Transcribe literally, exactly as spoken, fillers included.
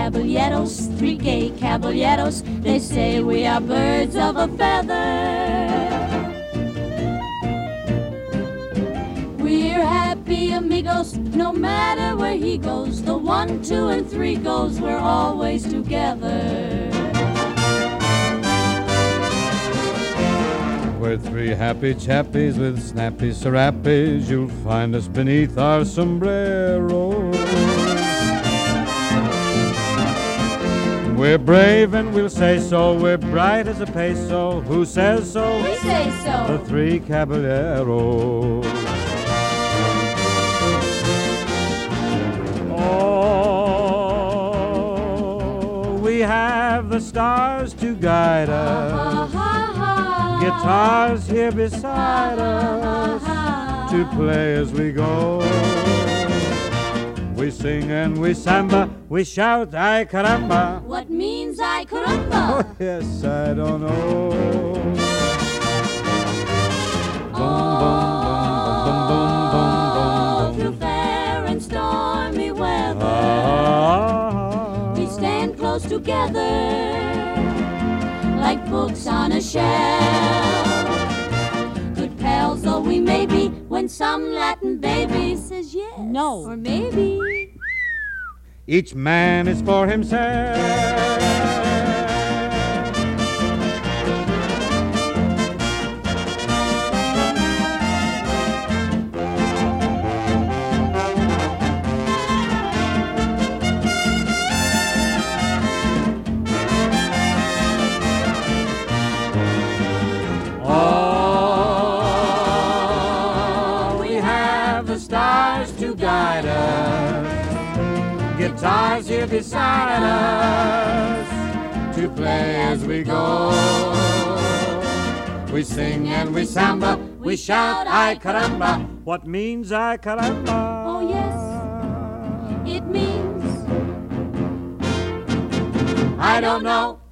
caballeros, three gay caballeros. They say we are birds of a feather. We're happy amigos, no matter where he goes. The one, two, and three goes, we're always together. We're three happy chappies with snappy serappies. You'll find us beneath our sombreros. We're brave and we'll say so. We're bright as a peso. Who says so? We say so. The three caballeros. Oh, we have the stars to guide us. Ha, ha, ha. Guitars here beside us to play as we go. We sing and we samba, we shout, ay caramba. What means ay caramba? Oh, yes, I don't know. Oh, through fair and stormy weather, Ah, we stand close together like books on a shelf. Good pals though we may be, when some Latin baby says yes, No, or maybe. each man is for himself. Oh, we have the stars to guide us. Guitars here beside us to play as we go. We sing and we samba, we shout, ay caramba. What means ay caramba? Oh yes, it means I don't know.